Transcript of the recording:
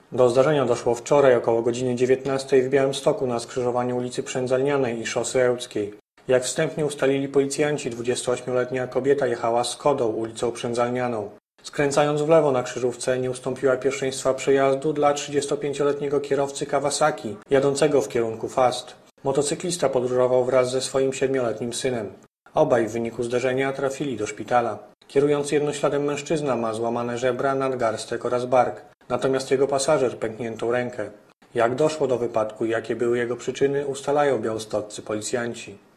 Do zdarzenia doszło wczoraj około godziny 19 w Białymstoku na skrzyżowaniu ulicy Przędzalnianej i Szosy Ełckiej. Jak wstępnie ustalili policjanci, 28-letnia kobieta jechała Skodą ulicą Przędzalnianą. Skręcając w lewo na krzyżówce nie ustąpiła pierwszeństwa przejazdu dla 35-letniego kierowcy Kawasaki, jadącego w kierunku Fast. Motocyklista podróżował wraz ze swoim 7-letnim synem. Obaj w wyniku zderzenia trafili do szpitala. Kierujący jednośladem mężczyzna ma złamane żebra, nadgarstek oraz bark, natomiast jego pasażer pękniętą rękę. Jak doszło do wypadku i jakie były jego przyczyny, ustalają białostoccy policjanci.